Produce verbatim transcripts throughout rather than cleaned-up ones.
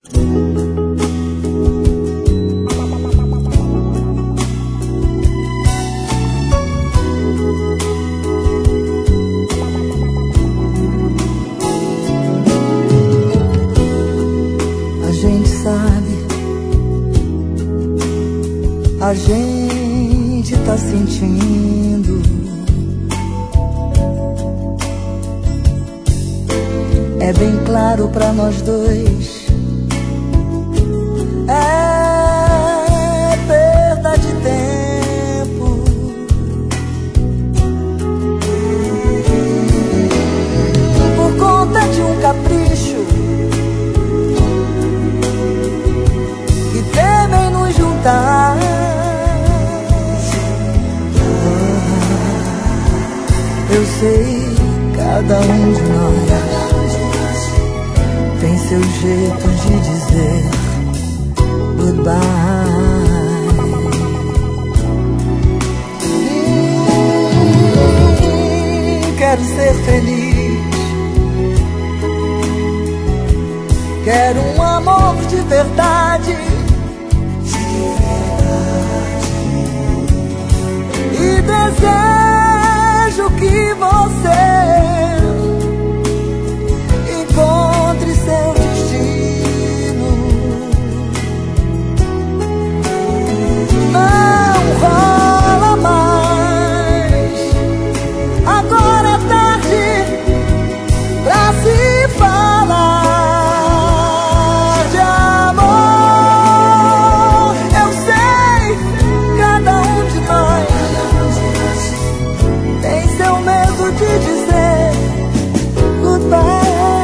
A gente tá sentindo. É bem claro pra nós dois. É perda de tempo. Por conta de um capricho que temem nos juntar. Eu sei, cada um de nós tem seu jeito de dizer goodbye. Hum, quero ser feliz, quero um amor de verdade, e desejo que você encontre seu destino. Não rola mais, agora é tarde pra se falar de amor. Eu sei, cada um de nós tem seu medo de dizer goodbye.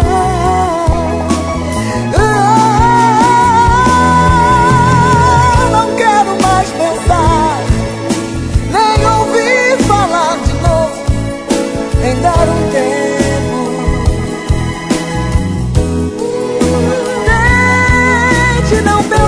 Eu não quero mais pensar, nem ouvir falar de novo em dar um tempo. Tente não pensar.